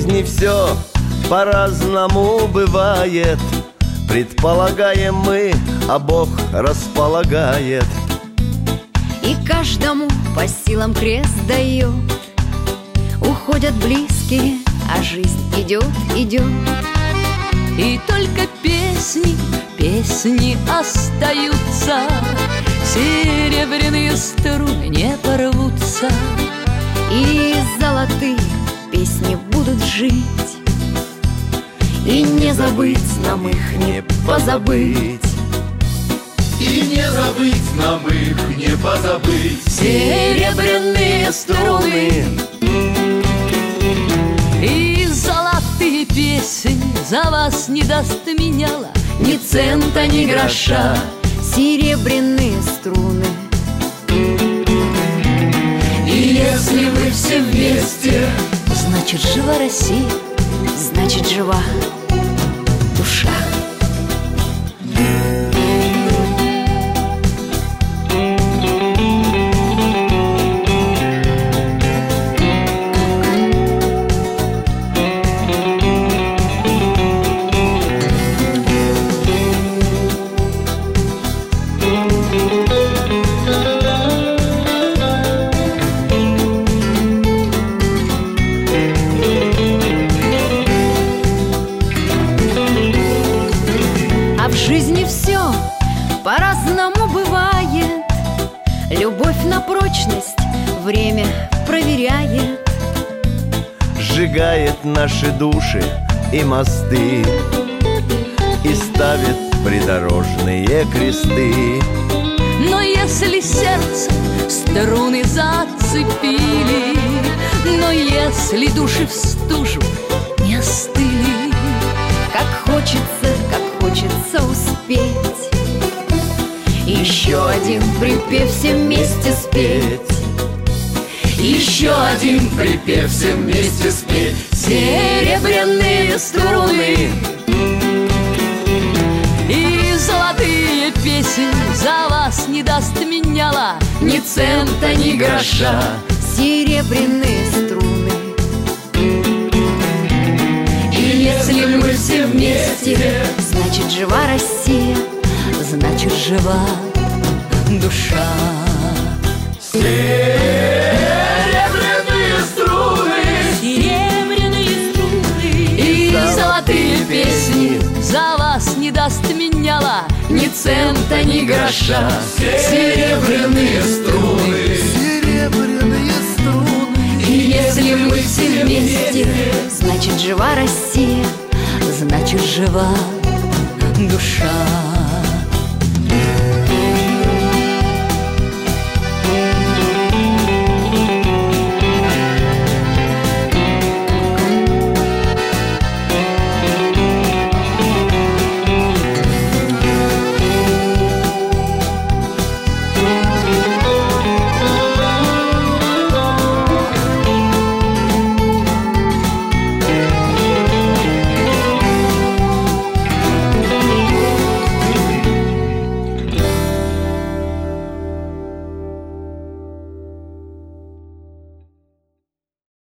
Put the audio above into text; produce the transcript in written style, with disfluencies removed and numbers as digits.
жизни все по-разному бывает. Предполагаем мы, а Бог располагает. И каждому по силам крест дает. Уходят близкие, а жизнь идет, идет. И только песни, песни остаются, серебряные струны не порвутся. И золотые песни будут жить, и не забыть нам их, не позабыть. И не забыть нам их, не позабыть. Серебряные струны и золотые песни за вас не даст меняла ни цента, ни гроша. Серебряные струны. И если мы все вместе, значит жива Россия, значит жива душа. В жизни все по-разному бывает. Любовь на прочность время проверяет. Сжигает наши души и мосты, и ставит придорожные кресты. но если сердце струны зацепили, но если души в стужу не остыли, как хочется успеть еще один припев все вместе спеть. Еще один припев все вместе спеть. серебряные струны и золотые песни за вас не даст меняла ни цента, ни гроша. Серебряные струны. И если мы все вместе, Значит, жива Россия, Значит, жива душа. серебряные струны Серебряные струны и золотые песни за вас не даст меняла ни цента, ни гроша. серебряные струны. Серебряные струны. И если мы все вместе, значит, жива Россия, Значит, жива душа.